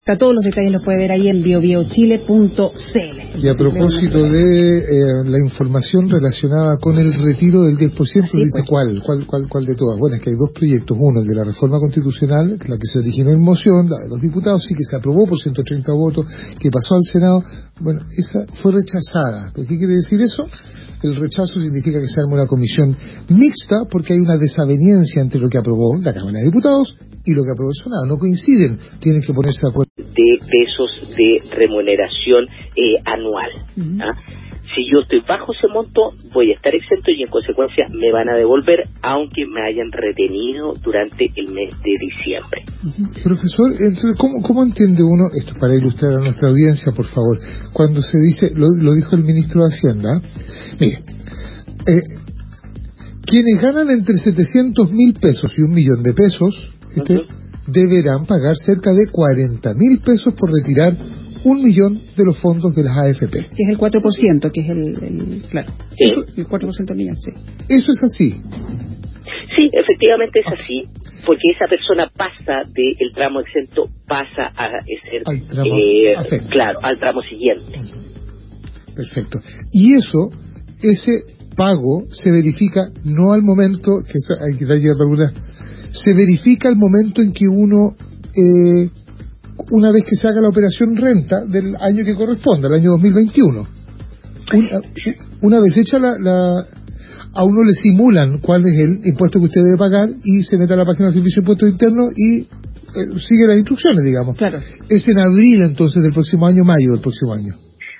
Todos los detalles los puede ver ahí en biobiochile.cl. Y a propósito de la información relacionada con el retiro del 10%, dice pues. ¿cuál de todas? Bueno, es que hay dos proyectos. Uno, el de la reforma constitucional, la que se originó en moción, la de los diputados, sí que se aprobó por 130 votos, que pasó al Senado. Bueno, esa fue rechazada. ¿Qué quiere decir eso? El rechazo significa que se arma una comisión mixta porque hay una desaveniencia entre lo que aprobó la Cámara de Diputados y lo que aprobó el Senado. No coinciden, tienen que ponerse de acuerdo. De pesos de remuneración anual. Si yo estoy bajo ese monto, voy a estar exento y en consecuencia me van a devolver, aunque me hayan retenido durante el mes de diciembre. Profesor, entonces, ¿cómo entiende uno, esto para ilustrar a nuestra audiencia, por favor, cuando se dice, lo dijo el ministro de Hacienda, mire, quienes ganan entre 700.000 pesos y 1.000.000 de pesos, deberán pagar cerca de 40.000 pesos por retirar 1.000.000 de los fondos de las AFP. Que es el 4%, que es claro, eso, el 4% del millón, sí. ¿Eso es así? Sí, efectivamente es así, porque esa persona pasa del tramo exento, pasa a ser, al tramo claro, al tramo siguiente. Perfecto. Y ese pago se verifica no al momento, que eso hay que darle alguna, se verifica al momento en que uno, una vez que se haga la operación renta del año que corresponde, al año 2021. Una vez hecha a uno le simulan cuál es el impuesto que usted debe pagar y se mete a la página del Servicio de Impuestos Internos y sigue las instrucciones, digamos. Claro. Es en abril entonces del próximo año, mayo del próximo año.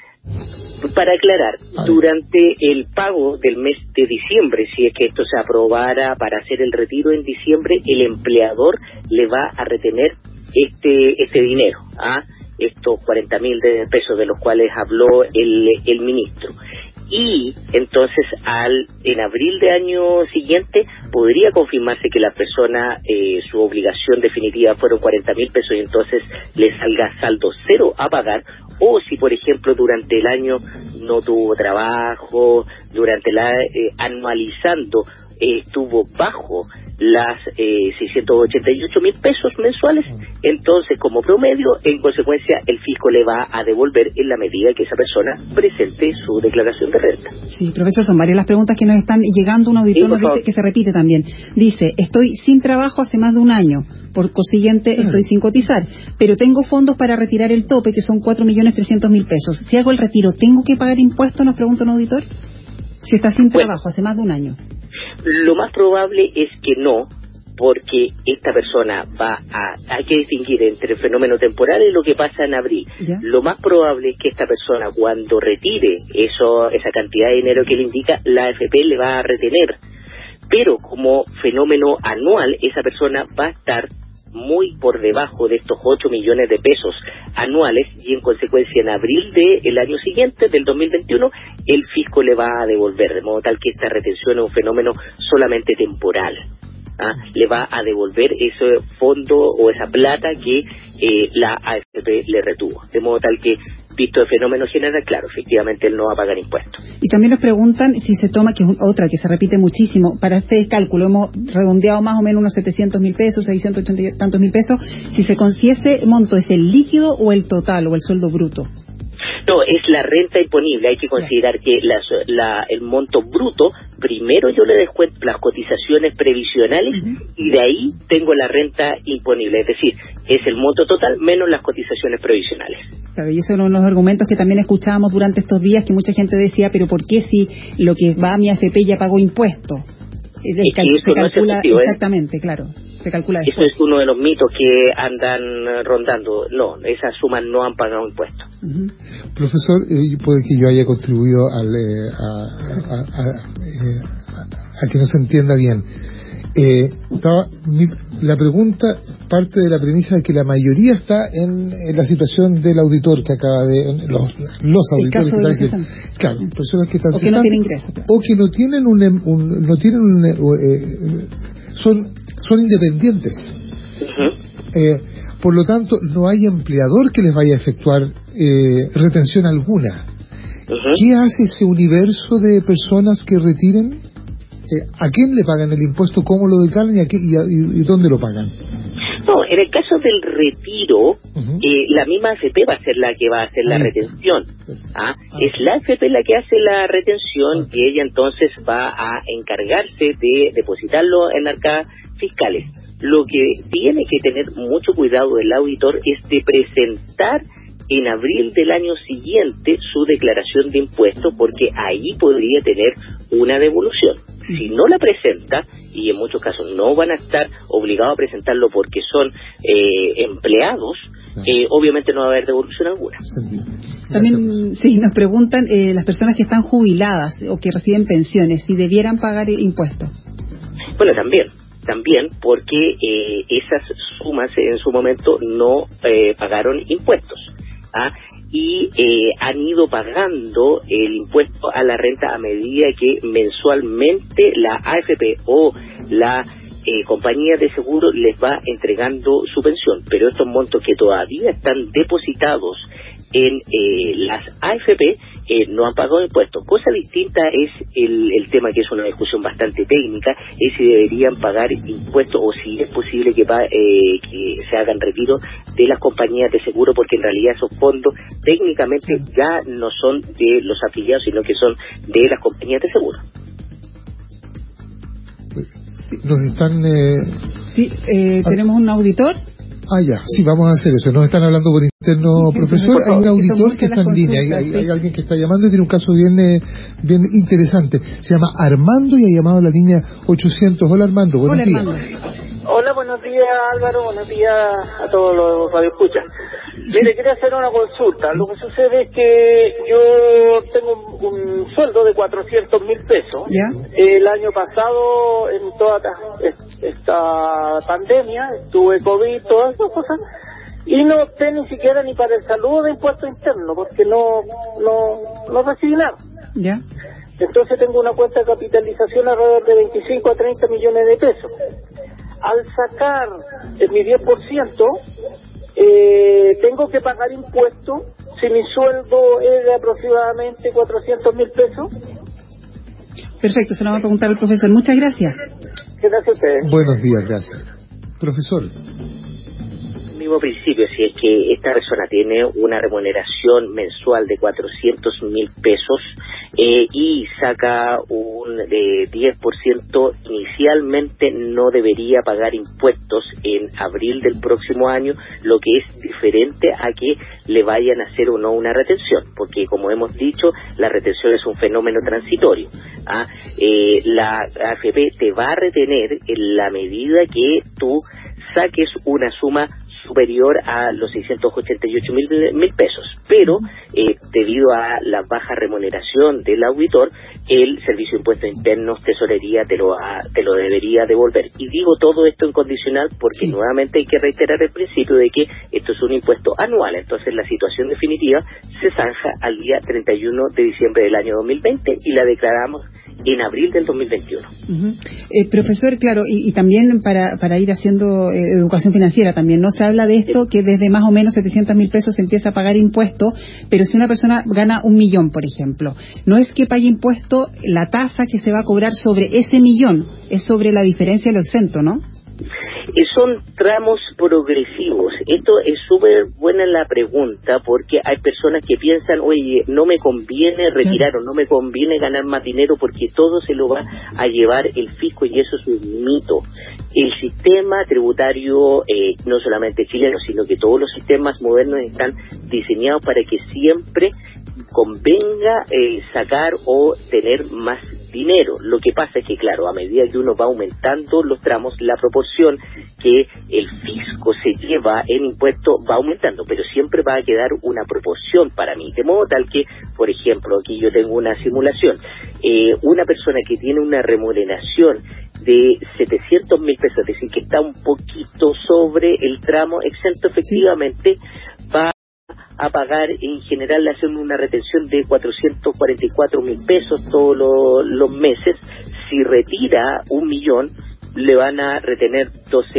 Para aclarar, durante el pago del mes de diciembre, si es que esto se aprobara para hacer el retiro en diciembre, el empleador le va a retener este dinero, estos 40.000 pesos de los cuales habló el ministro. Y entonces en abril de año siguiente podría confirmarse que la persona, su obligación definitiva fueron 40.000 pesos y entonces le salga saldo cero a pagar. O si, por ejemplo, durante el año no tuvo trabajo, durante anualizando, estuvo bajo las 688.000 pesos mensuales, entonces como promedio, en consecuencia, el fisco le va a devolver en la medida que esa persona presente su declaración de renta. Sí, profesor, son varias las preguntas que nos están llegando. Un auditor nos dice, que se repite también, dice, estoy sin trabajo hace más de un año, por consiguiente estoy sin cotizar, pero tengo fondos para retirar el tope, que son 4.300.000 pesos. Si hago el retiro, ¿tengo que pagar impuestos? Nos pregunta un auditor. Si está sin trabajo hace más de un año. Lo más probable es que no, porque esta persona hay que distinguir entre el fenómeno temporal y lo que pasa en abril. ¿Ya? Lo más probable es que esta persona, cuando retire esa cantidad de dinero que le indica, la AFP le va a retener. Pero como fenómeno anual, esa persona va a estar muy por debajo de estos 8 millones de pesos anuales y en consecuencia en abril del año siguiente, del 2021, el fisco le va a devolver, de modo tal que esta retención es un fenómeno solamente temporal. Le va a devolver ese fondo o esa plata que la AFP le retuvo, de modo tal que, visto el fenómeno general, claro, efectivamente él no va a pagar impuestos. Y también nos preguntan si se toma, que es otra que se repite muchísimo, para este cálculo hemos redondeado más o menos unos 700.000 pesos, 680 y tantos mil pesos, si ese monto es el líquido o el total o el sueldo bruto. No, es la renta imponible. Hay que considerar que el monto bruto, primero yo le descuento las cotizaciones previsionales y de ahí tengo la renta imponible. Es decir, es el monto total menos las cotizaciones previsionales. Claro, y eso es uno de los argumentos que también escuchábamos durante estos días, que mucha gente decía, pero ¿por qué si lo que va a mi AFP ya pagó impuestos? Se calcula, no es efectivo, exactamente, claro. Se calcula después. Eso es uno de los mitos que andan rondando. No, esas sumas no han pagado impuestos. Profesor, puede que yo haya contribuido a que no se entienda bien. La pregunta parte de la premisa de que la mayoría está en la situación del auditor que acaba de los auditores que están, claro, personas que están o que no tienen ingresos, claro. O que no tienen son independientes. Por lo tanto no hay empleador que les vaya a efectuar retención alguna. ¿Qué hace ese universo de personas que retiren? ¿A quién le pagan el impuesto? ¿Cómo lo declaran y dónde lo pagan? No, en el caso del retiro, la misma AFP va a ser la que va a hacer la retención. Es la AFP la que hace la retención y ella entonces va a encargarse de depositarlo en arcas fiscales. Lo que tiene que tener mucho cuidado el auditor es de presentar en abril del año siguiente su declaración de impuestos, porque ahí podría tener una devolución. Si no la presenta, y en muchos casos no van a estar obligados a presentarlo porque son empleados, obviamente no va a haber devolución alguna. También, sí, nos preguntan las personas que están jubiladas o que reciben pensiones, si debieran pagar impuestos. Bueno, también porque esas sumas en su momento no pagaron impuestos. Y han ido pagando el impuesto a la renta a medida que mensualmente la AFP o la compañía de seguro les va entregando su pensión, pero estos montos que todavía están depositados en las AFP no han pagado impuestos. Cosa distinta es el tema, que es una discusión bastante técnica, es si deberían pagar impuestos o si es posible que se hagan retiro de las compañías de seguro, porque en realidad esos fondos técnicamente ya no son de los afiliados, sino que son de las compañías de seguro. Nos están... tenemos un auditor. Ya, sí, vamos a hacer eso. Nos están hablando por interno, profesor. Hay un auditor que está en línea. Hay alguien que está llamando y tiene un caso bien interesante. Se llama Armando y ha llamado a la línea 800. Hola, Armando. Buenos días. Hola, buenos días, Álvaro. Buenos días a todos los radioescuchas. Mire, quería hacer una consulta. Lo que sucede es que yo tengo un sueldo de 400.000 pesos. ¿Ya? El año pasado, en toda esta pandemia, tuve COVID, todas esas cosas, y no opté ni siquiera ni para el saludo de impuesto interno, porque no recibí nada. ¿Ya? Entonces tengo una cuenta de capitalización alrededor de 25 a 30 millones de pesos. Al sacar mi 10%, tengo que pagar impuestos si mi sueldo es de aproximadamente 400.000 pesos. Perfecto, se lo va a preguntar el profesor. Muchas gracias. Gracias a ustedes. Buenos días, gracias. Profesor. Mismo principio, si es que esta persona tiene una remuneración mensual de 400.000 pesos y saca un 10%, inicialmente no debería pagar impuestos en abril del próximo año, lo que es diferente a que le vayan a hacer o no una retención, porque como hemos dicho, la retención es un fenómeno transitorio. La AFP te va a retener en la medida que tú saques una suma superior a los 688.000 pesos, pero debido a la baja remuneración del auditor, el Servicio de Impuestos Internos, Tesorería, te lo debería devolver. Y digo todo esto en condicional porque nuevamente hay que reiterar el principio de que esto es un impuesto anual, entonces la situación definitiva se zanja al día 31 de diciembre del año 2020 y la declaramos en abril del 2021. Profesor, claro, y también para ir haciendo educación financiera también, ¿no? Se habla de esto, que desde más o menos 700.000 pesos se empieza a pagar impuesto, pero si una persona gana 1 millón, por ejemplo, no es que pague impuesto la tasa que se va a cobrar sobre ese millón, es sobre la diferencia de lo exento, ¿no? Son tramos progresivos. Esto es súper buena la pregunta, porque hay personas que piensan, oye, no me conviene retirar o no me conviene ganar más dinero porque todo se lo va a llevar el fisco, y eso es un mito. El sistema tributario, no solamente chileno, sino que todos los sistemas modernos están diseñados para que siempre convenga sacar o tener más dinero. Lo que pasa es que, claro, a medida que uno va aumentando los tramos, la proporción que el fisco se lleva en impuesto va aumentando, pero siempre va a quedar una proporción para mí, de modo tal que, por ejemplo, aquí yo tengo una simulación, una persona que tiene una remuneración de 700.000 pesos, es decir, que está un poquito sobre el tramo exento, efectivamente va a pagar, en general le hacen una retención de 444.000 pesos todos los meses. Si retira 1 millón, le van a retener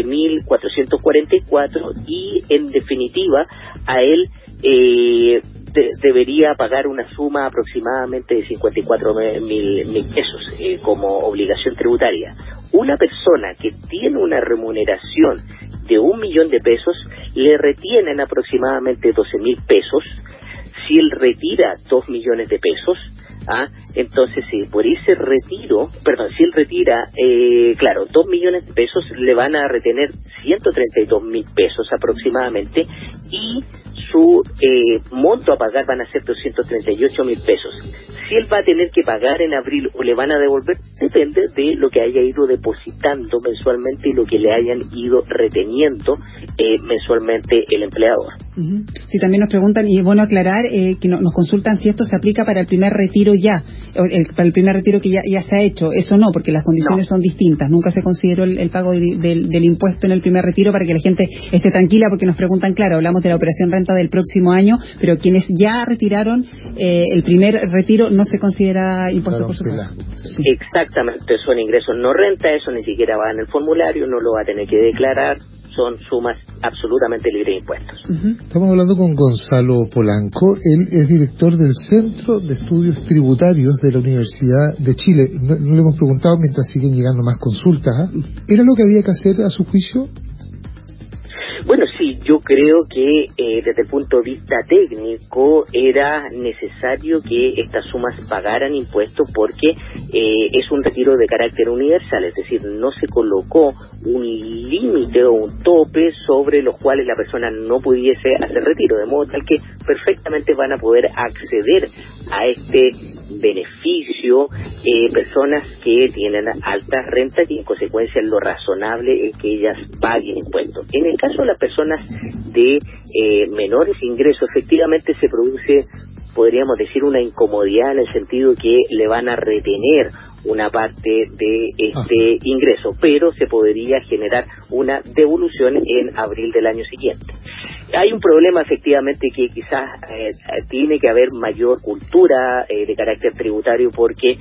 12.444 y en definitiva a él debería pagar una suma aproximadamente de 54.000 pesos como obligación tributaria. Una persona que tiene una remuneración de 1.000.000 de pesos, le retienen aproximadamente 12.000 pesos. Si él retira 2 millones de pesos, entonces si por ese retiro, si él retira, 2 millones de pesos, le van a retener 132.000 pesos aproximadamente, y su monto a pagar van a ser 238.000 pesos. Si él va a tener que pagar en abril o le van a devolver, depende de lo que haya ido depositando mensualmente y lo que le hayan ido reteniendo mensualmente el empleador. Sí, también nos preguntan, y es bueno aclarar, que nos consultan si esto se aplica para el primer retiro para el primer retiro que ya se ha hecho. Eso no, porque las condiciones son distintas. Nunca se consideró el pago del impuesto en el primer retiro, para que la gente esté tranquila, porque nos preguntan, claro, hablamos de la operación renta del próximo año, pero quienes ya retiraron el primer retiro no se considera impuesto, por supuesto. Sí. Exactamente, son ingresos no renta, eso ni siquiera va en el formulario, no lo va a tener que declarar. Son sumas absolutamente libres de impuestos. Estamos hablando con Gonzalo Polanco. Él es director del Centro de Estudios Tributarios de la Universidad de Chile. No le hemos preguntado, mientras siguen llegando más consultas, ¿era lo que había que hacer a su juicio? Bueno, sí, yo creo que desde el punto de vista técnico era necesario que estas sumas pagaran impuestos, porque es un retiro de carácter universal, es decir, no se colocó un límite o un tope sobre los cuales la persona no pudiese hacer retiro, de modo tal que perfectamente van a poder acceder a este beneficio personas que tienen altas rentas, y en consecuencia lo razonable es que ellas paguen impuestos. En el caso de las personas de menores ingresos, efectivamente se produce, podríamos decir, una incomodidad, en el sentido que le van a retener una parte de este ingreso, pero se podría generar una devolución en abril del año siguiente. Hay un problema, efectivamente, que quizás tiene que haber mayor cultura de carácter tributario, porque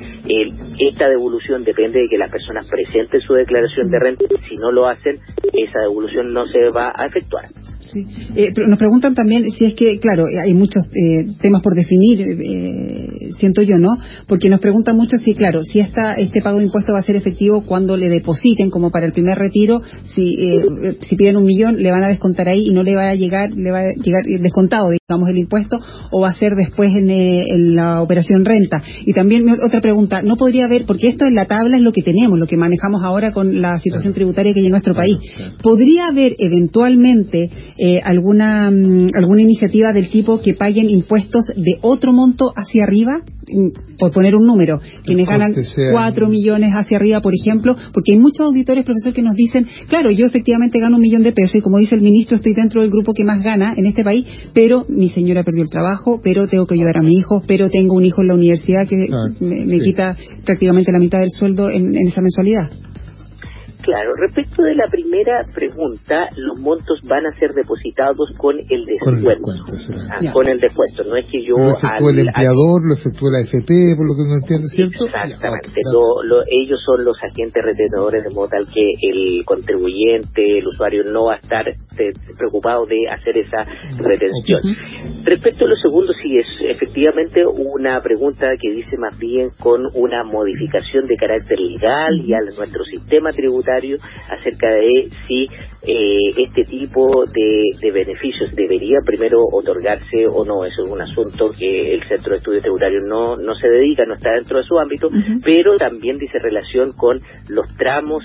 esta devolución depende de que las personas presenten su declaración de renta. Si no lo hacen, esa devolución no se va a efectuar. Sí. Pero nos preguntan también si es que, claro, hay muchos temas por definir, siento yo, ¿no? Porque nos preguntan mucho si, claro, si este pago de impuestos va a ser efectivo cuando le depositen, como para el primer retiro, si piden 1.000.000, le van a descontar ahí y no le va a llegar descontado, digamos, el impuesto, o va a ser después en la operación renta. Y también otra pregunta, ¿no podría haber, porque esto en la tabla es lo que tenemos, lo que manejamos ahora con la situación tributaria que hay en nuestro país, ¿podría haber eventualmente alguna iniciativa del tipo que paguen impuestos de otro monto hacia arriba? Por poner un número, quienes ganan 4 millones hacia arriba, por ejemplo, porque hay muchos auditores, profesor, que nos dicen, claro, yo efectivamente gano 1.000.000 de pesos, y como dice el ministro, estoy dentro del grupo que más gana en este país, pero mi señora perdió el trabajo, pero tengo que ayudar a mi hijo, pero tengo un hijo en la universidad que me quita prácticamente la mitad del sueldo en esa mensualidad. Claro, respecto de la primera pregunta, los montos van a ser depositados con el descuento. Con el descuento, no es que yo... Lo efectúa el empleador, lo efectúa la AFP, por lo que uno entiende, ¿cierto? Exactamente, ellos son los agentes retenedores, de modo tal que el contribuyente, el usuario, no va a estar preocupado de hacer esa retención. Respecto a lo segundo, sí, es efectivamente una pregunta que dice más bien con una modificación de carácter legal y a nuestro sistema tributario acerca de si este tipo de beneficios debería primero otorgarse o no. Eso es un asunto que el Centro de Estudios Tributarios no se dedica, no está dentro de su ámbito, pero también dice relación con los tramos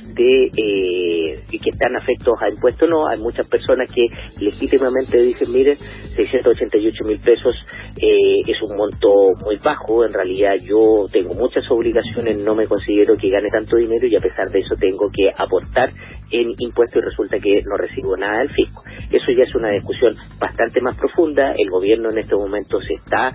que están afectos a impuestos. No, hay muchas personas que legítimamente dicen, miren, 688.000 pesos es un monto muy bajo, en realidad yo tengo muchas obligaciones, no me considero que gane tanto dinero, y a pesar de eso tengo que aportar en impuestos y resulta que no recibo nada del fisco. Eso ya es una discusión bastante más profunda. El gobierno en estos momentos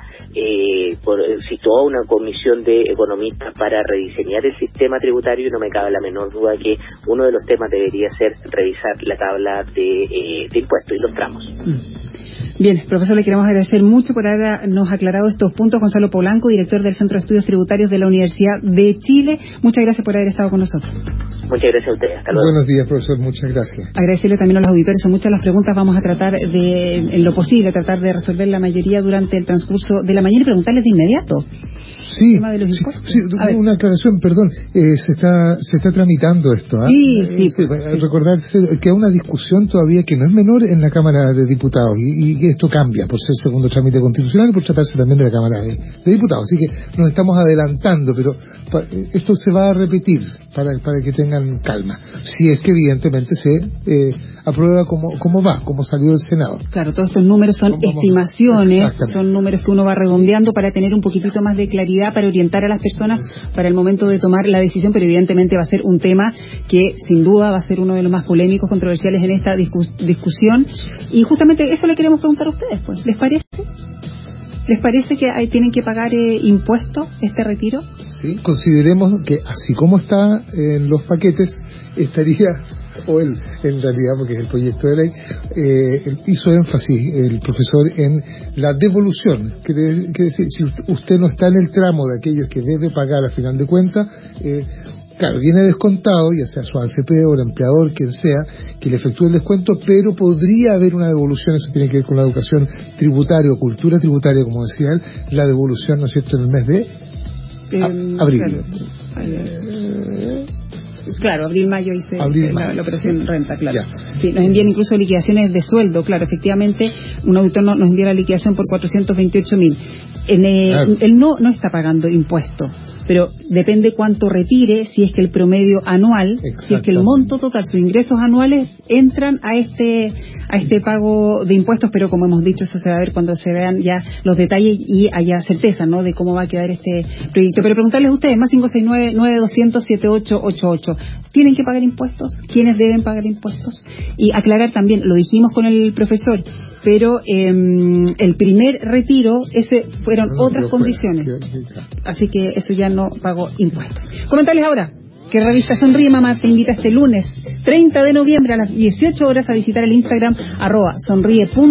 situó una comisión de economistas para rediseñar el sistema tributario, y no me cabe la menor duda que uno de los temas debería ser revisar la tabla de impuestos y los tramos. Bien, profesor, le queremos agradecer mucho por habernos aclarado estos puntos. Gonzalo Polanco, director del Centro de Estudios Tributarios de la Universidad de Chile. Muchas gracias por haber estado con nosotros. Muchas gracias a ustedes. Hasta luego. Buenos días, profesor. Muchas gracias. Agradecerle también a los auditores. Son muchas las preguntas. Vamos a tratar en lo posible, tratar de resolver la mayoría durante el transcurso de la mañana y preguntarles de inmediato. Sí, tema de los impuestos. Sí, una aclaración, perdón, se está tramitando esto. Sí, recordarse que hay una discusión todavía que no es menor en la Cámara de Diputados y esto cambia por ser segundo trámite constitucional y por tratarse también de la Cámara de Diputados. Así que nos estamos adelantando, pero esto se va a repetir para que tengan calma. Si es que evidentemente se aprueba como salió del Senado. Claro, todos estos números son estimaciones, son números que uno va redondeando para tener un poquitito más de claridad, para orientar a las personas para el momento de tomar la decisión, pero evidentemente va a ser un tema que sin duda va a ser uno de los más polémicos, controversiales en esta discusión, y justamente eso le queremos preguntar a ustedes, pues, ¿les parece? ¿Les parece que tienen que pagar impuestos este retiro? Sí, consideremos que así como está en los paquetes, estaría, o él en realidad, porque es el proyecto de ley, hizo énfasis el profesor en la devolución. Quiere decir, si usted no está en el tramo de aquellos que debe pagar a final de cuentas, claro, viene descontado, ya sea su AFP o el empleador, quien sea, que le efectúe el descuento, pero podría haber una devolución. Eso tiene que ver con la educación tributaria o cultura tributaria, como decía él, la devolución, ¿no es cierto?, en el mes de abril. Claro, abril-mayo hice la operación renta, claro. Ya. Sí, nos envían incluso liquidaciones de sueldo, claro, efectivamente, un auditor nos envía la liquidación por 428.000. Claro. Él no está pagando impuestos, pero depende cuánto retire, si es que el promedio anual, si es que el monto total, sus ingresos anuales entran a este pago de impuestos, pero como hemos dicho, eso se va a ver cuando se vean ya los detalles y haya certeza, ¿no?, de cómo va a quedar este proyecto. Pero preguntarles a ustedes, más 569-9200-7888, ¿tienen que pagar impuestos? ¿Quiénes deben pagar impuestos? Y aclarar también, lo dijimos con el profesor, pero el primer retiro, fueron otras condiciones. Así que eso ya no pagó impuestos. Comentarles ahora que revista Sonríe Mamá te invita este lunes 30 de noviembre a las 18 horas a visitar el Instagram @sonríe.